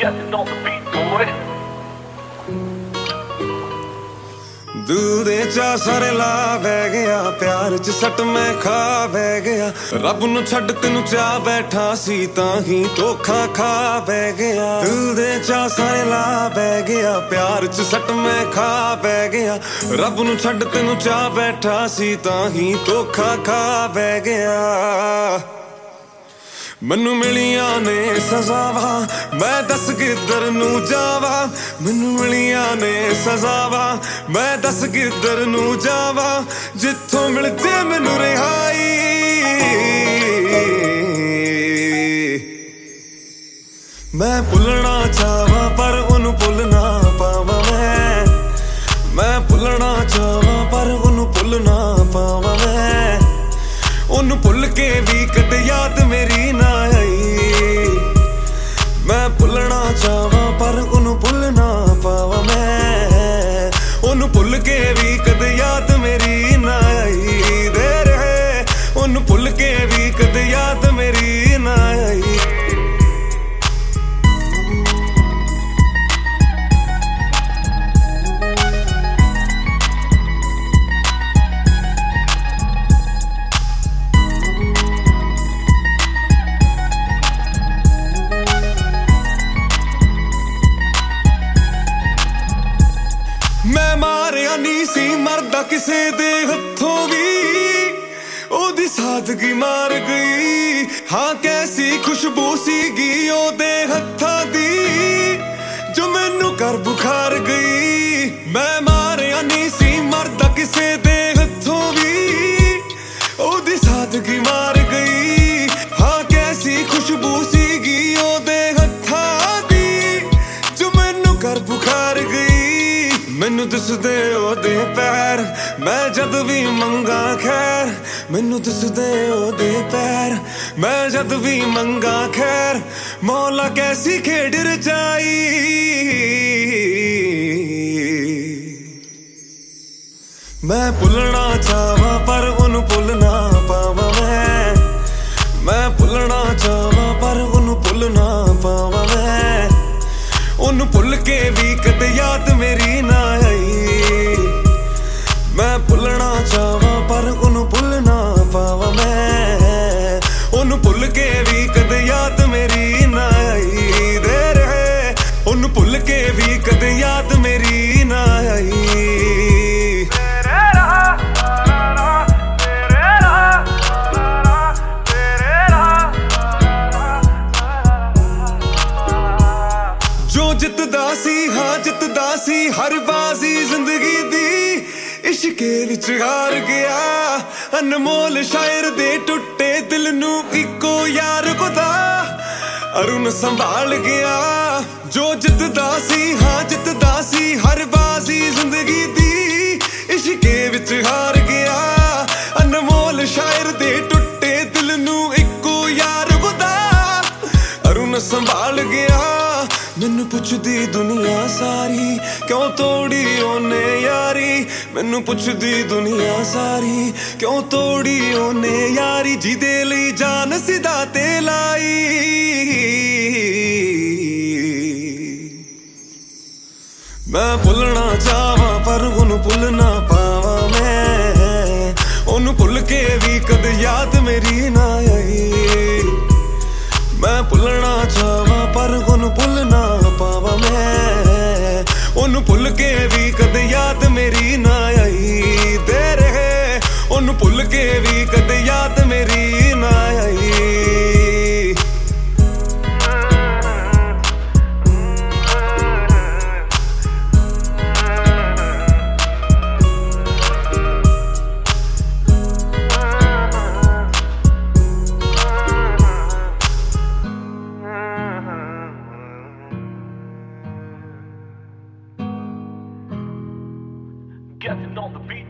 Getting on the beat, boy. ਦਿਲ ਦੇ ਚਾ ਸਾਰੇ ਲਾ ਬਹਿ ਗਿਆ, ਪਿਆਰ ਚ ਸੱਟ ਮੈਂ ਖਾ ਬਹਿ ਗਿਆ। ਰੱਬ ਨੂੰ ਛੱਡ ਤੈਨੂੰ ਚਾਹ ਬੈਠਾ ਸੀ ਤਾਂ ਹੀ ਧੋਖਾ ਖਾ ਬਹਿ ਗਿਆ। ਦਿਲ ਦੇ ਚਾ ਸਾਰੇ ਲਾ ਬਹਿ ਗਿਆ, ਪਿਆਰ ਚ ਸੱਟ ਮੈਂ ਖਾ ਬਹਿ ਗਿਆ। ਰੱਬ ਨੂੰ ਛੱਡ ਤੈਨੂੰ ਚਾਹ ਬੈਠਾ ਸੀ ਤਾਂ ਹੀ ਧੋਖਾ ਖਾ ਬਹਿ ਗਿਆ। ਮੈਨੂੰ ਮਿਲੀਆਂ ਨੇ ਸਜ਼ਾਵਾਂ, ਮੈਂ ਦੱਸ ਕਿੱਧਰ ਨੂੰ ਜਾਵਾਂ। ਮੈਨੂੰ ਮਿਲੀਆਂ ਨੇ ਸਜ਼ਾਵਾਂ, ਮੈਂ ਦੱਸ ਕਿੱਧਰ ਨੂੰ ਜਾਵਾਂ। ਜਿੱਥੋਂ ਮਿਲ ਜੇ ਮੈਨੂੰ ਰਿਹਾਈ, ਮੈਂ ਭੁੱਲਣਾ ਚਾਹਾਂ ਪਰ ਉਹਨੂੰ ਭੁੱਲ ਨਾ ਪਾਵਾਂ। ਮੈਂ ਭੁੱਲਣਾ ਚਾਹਾਂ ਪਰ ਉਹਨੂੰ ਭੁੱਲ ਨਾ ਪਾਵਾਂ। ਮੈਂ ਉਹਨੂੰ ਭੁੱਲ ਕੇ ਵੀ ਕਦੇ ਯਾਦ ਮੇਰੀ ਨਾ ਆਈ। ਮੈਂ ਭੁੱਲਣਾ ਚਾਹਾਂ ਪਰ ਉਹਨੂੰ ਭੁੱਲ ਨਾ ਪਾਵਾਂ। ਮੈਂ ਉਹਨੂੰ ਭੁੱਲ ਕੇ ਵੀ ਕਦੇ ਯਾਦ ਮੇਰੀ ਨਾ ਆਈ। ਦੇ ਰਹੇ ਉਹਨੂੰ ਭੁੱਲ ਕੇ ਵੀ ਕਦੇ ਯਾਦ ਮੇਰੀ ਨਾ ਆਈ। ਮੈਂ ਮਾਰਿਆ ਨਹੀਂ ਸੀ ਮਰਦਾ ਕਿਸੇ ਦੇ ਹੱਥੋਂ ਵੀ, ਉਹਦੀ ਸਾਦਗੀ ਮਾਰ ਗਈ। ਹਾਂ ਕੈਸੀ ਖੁਸ਼ਬੂ ਸੀਗੀ ਉਹਦੇ ਹੱਥਾਂ ਦੀ, ਜੋ ਮੈਨੂੰ ਕਰ ਬੁਖਾਰ ਗਈ। ਮੈਂ ਮਾਰਿਆ ਨਹੀਂ ਸੀ ਮਰਦਾ ਕਿਸੇ ਦੇ ਹੱਥੋਂ ਵੀ, ਉਹਦੀ ਸਾਦਗੀ ਮਾਰ ਗਈ। ਹਾਂ ਕੈਸੀ ਖੁਸ਼ਬੂ ਸੀਗੀ ਉਹਦੇ ਹੱਥਾਂ ਦੀ, ਜੋ ਮੈਨੂੰ ਕਰ ਬੁਖਾਰ ਗਈ। ਮੈਨੂੰ ਦਿਸਦੇ ਉਹਦੇ ਪੈਰ, ਮੈਂ ਜਦ ਵੀ ਮੰਗਾ ਖੈਰ। ਮੈਨੂੰ ਦਿਸਦੇ ਉਹਦੇ ਪੈਰ, ਮੈਂ ਜਦ ਵੀ ਮੰਗਾ ਖੈਰ। ਮੌਲਾ ਕੈਸੀ ਖੇਡ ਰਚਾਈ, ਮੈਂ ਭੁੱਲਣਾ ਚਾਹਾਂ ਪਰ ਉਹਨੂੰ ਭੁੱਲ ਨਾ ਪਾਵਾਂ। ਮੈਂ ਭੁੱਲਣਾ ਚਾਹਾਂ ਪਰ ਉਹਨੂੰ ਭੁੱਲ ਨਾ ਪਾਵਾਂ। ਮੈਂ ਉਹਨੂੰ ਭੁੱਲ ਕੇ ਵੀ ਕਦੇ ਯਾਦ ਮੇਰੀ ਨਾ ਆਈ। ਮੈਂ ਭੁੱਲਣਾ ਚਾਹਾਂ ਪਰ ਉਹਨੂੰ ਭੁੱਲ ਨਾ ਪਾਵਾਂ। ਮੈਂ ਉਹਨੂੰ ਭੁੱਲ ਕੇ ਵੀ ਕਦੇ ਯਾਦ ਮੇਰੀ ਨਾ ਆਈ। ਦੇ ਰਹੇ ਉਹਨੂੰ ਭੁੱਲ ਕੇ ਵੀ ਕਦੇ ਯਾਦ ਮੇਰੀ ਨਾ ਆਈ। ਜੋ ਜਿੱਤਦਾ ਸੀ, ਹਾਂ ਜਿੱਤਦਾ ਸੀ ਹਰ ਬਾਜ਼ੀ ਜ਼ਿੰਦਗੀ ਦੀ, ਇਸ਼ਕੇ ਵਿੱਚ ਹਾਰ ਗਿਆ। ਅਨਮੋਲ ਸ਼ਾਇਰ ਦੇ ਟੁੱਟੇ ਦਿਲ ਨੂੰ ਇੱਕੋ ਯਾਰ ਖੁਦਾ ਅਰੁਣ ਸੰਭਾਲ ਗਿਆ। ਜੋ ਜਿੱਤਦਾ ਸੀ, ਹਾਂ ਜਿੱਤਦਾ ਸੀ ਹਰ ਬਾਜ਼ੀ ਜ਼ਿੰਦਗੀ ਦੀ, ਇਸ਼ਕੇ ਵਿੱਚ ਹਾਰ ਗਿਆ। ਅਨਮੋਲ ਸ਼ਾਇਰ ਦੇ ਟੁੱਟੇ ਦਿਲ ਨੂੰ ਇੱਕੋ ਯਾਰ ਖੁਦਾ ਅਰੁਣ ਸੰਭਾਲ ਗਿਆ। ਮੈਨੂੰ ਪੁੱਛਦੀ ਦੁਨੀਆ ਸਾਰੀ, ਕਿਉਂ ਤੋੜੀ ਉਹਨੇ ਯਾਰੀ। ਮੈਨੂੰ ਪੁੱਛਦੀ ਦੁਨੀਆ ਸਾਰੀ, ਕਿਉਂ ਤੋੜੀ ਉਹਨੇ ਯਾਰੀ। ਜਿਹਦੇ ਲਈ ਜਾਨ ਸਿੱਧਾ ਤੇ ਲਾਈ, ਮੈਂ ਭੁੱਲਣਾ ਚਾਹਾਂ ਪਰ ਉਹਨੂੰ ਭੁੱਲ ਨਾ ਪਾਵਾਂ। ਮੈਂ ਉਹਨੂੰ ਭੁੱਲ ਕੇ ਵੀ ਕਦੇ ਯਾਦ ਮੇਰੀ ਨਾ ਆਈ। ਮੈਂ ਭੁੱਲਣਾ ਚਾਹਾਂ ਪਰ ਉਹਨੂੰ ਭੁੱਲ ਨਾ ਪਾਵਾਂ। ਮੈਂ ਉਹਨੂੰ ਭੁੱਲ ਕੇ ਵੀ ਕਦੇ ਯਾਦ ਮੇਰੀ ਨਾ ਆਈ। ਦੇ ਰਹੇ ਉਹਨੂੰ ਭੁੱਲ ਕੇ ਵੀ ਕਦੇ ਯਾਦ ਮੇਰੀ ਨਾ ਆਈ। Getting on the beat.